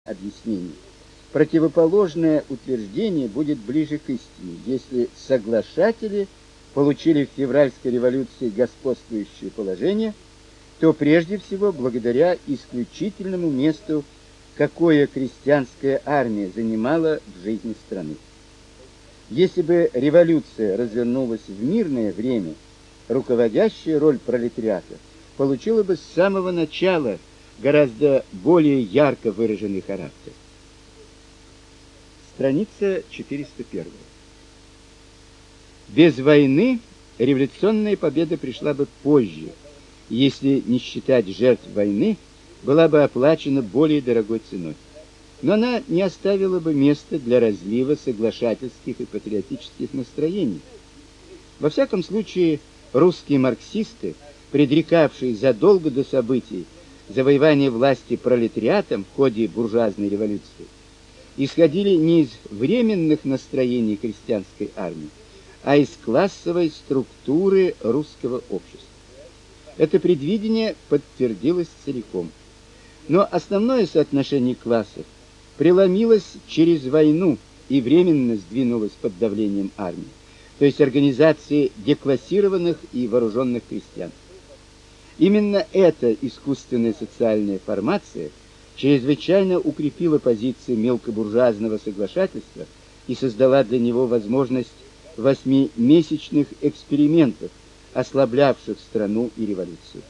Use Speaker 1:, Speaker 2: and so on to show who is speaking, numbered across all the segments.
Speaker 1: объяснений, противоположное утверждение будет ближе к истине, если соглашатели получили в февральской революции господствующее положение, то прежде всего благодаря исключительному месту, какое крестьянская армия занимала в жизни страны. Если бы революция развернулась в мирное время, руководящая роль пролетариата получила бы с самого начала гораздо более ярко выраженный характер. Страница 401. Без войны революционная победа пришла бы позже, если не считать жертв войны, была бы оплачена более дорогой ценой. Но она не оставила бы места для разлива соглашательских и патриотических настроений. Во всяком случае, русские марксисты, предрекавшие задолго до событий завоевание власти пролетариатом в ходе буржуазной революции, исходили не из временных настроений крестьянской армии, а из классовой структуры русского общества. Это предвидение подтвердилось целиком. Но основное соотношение классов преломилось через войну и временно сдвинулось под давлением армии, то есть организации деклассированных и вооруженных крестьян. Именно эта искусственная социальная формация чрезвычайно укрепила позиции мелкобуржуазного соглашательства и создала для него возможность 8-месячных экспериментов, ослаблявших страну и революцию.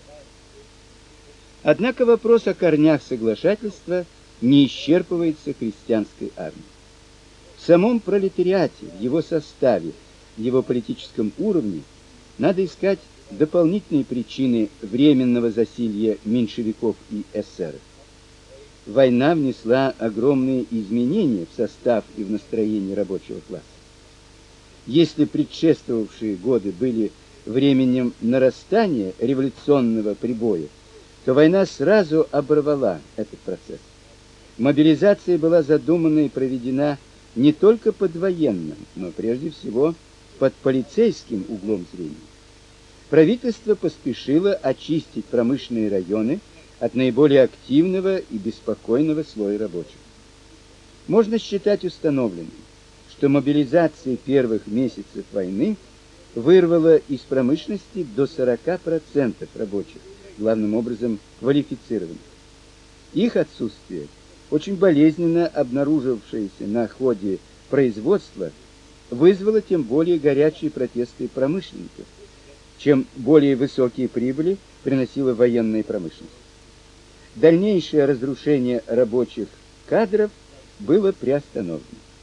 Speaker 1: Однако вопрос о корнях соглашательства не исчерпывается крестьянской армией. В самом пролетариате, в его составе, в его политическом уровне надо искать дополнительные причины временного засилья меньшевиков и эсеров. Война внесла огромные изменения в состав и в настроение рабочего класса. Если предшествовавшие годы были временем нарастания революционного прибоя, то война сразу оборвала этот процесс. Мобилизация была задумана и проведена не только под военным, но прежде всего под полицейским углом зрения. Правительство поспешило очистить промышленные районы от наиболее активного и беспокойного слоя рабочих. Можно считать установленным, что мобилизация первых месяцев войны вырвала из промышленности до 40% рабочих, главным образом квалифицированных. Их отсутствие, очень болезненно обнаружившееся на ходе производства, вызвало тем более горячие протесты промышленников, чем более высокие прибыли приносила военная промышленность. Дальнейшее разрушение рабочих кадров было приостановлено.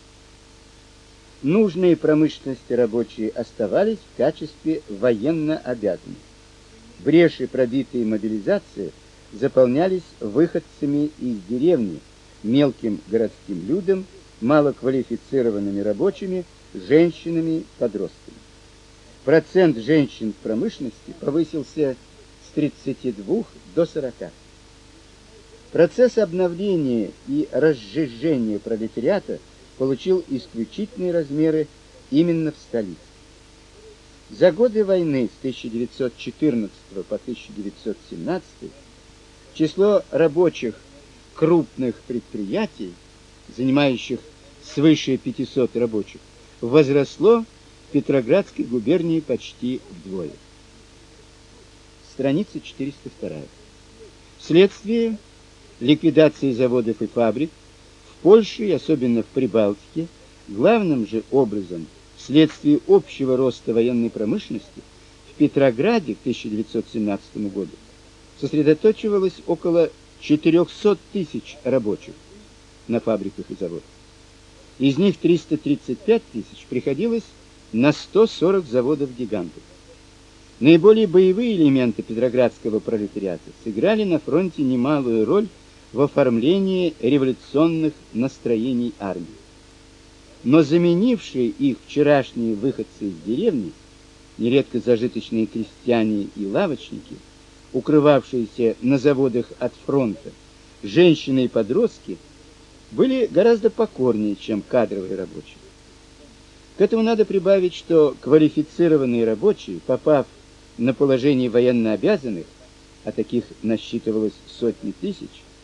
Speaker 1: Нужные промышленности рабочие оставались в качестве военно обязанных. Бреши, пробитые мобилизацией, заполнялись выходцами из деревни, мелким городским людом, малоквалифицированными рабочими, женщинами, подростками. Процент женщин в промышленности повысился с 32 до 40. Процесс обновления и разжижения пролетариата получил исключительные размеры именно в столице. За годы войны с 1914 по 1917 число рабочих крупных предприятий, занимающих свыше 500 рабочих, возросло в Петроградской губернии почти вдвое. Страница 402. Вследствие ликвидации заводов и фабрик в Польше и особенно в Прибалтике, главным же образом вследствие общего роста военной промышленности, в Петрограде к 1917 году сосредоточивалось около 400 тысяч рабочих на фабриках и заводах. Из них 335 тысяч приходилось на 140 заводов-гигантов. Наиболее боевые элементы петроградского пролетариата сыграли на фронте немалую роль в оформлении революционных настроений армии. Но заменившие их вчерашние выходцы из деревни, нередко зажиточные крестьяне и лавочники, укрывавшиеся на заводах от фронта, женщины и подростки, были гораздо покорнее, чем кадровые рабочие. К этому надо прибавить, что квалифицированные рабочие, попав на положение военнообязанных, а таких насчитывалось сотни тысяч,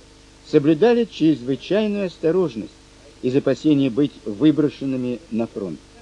Speaker 1: соблюдали чрезвычайную осторожность из опасения быть выброшенными на фронт.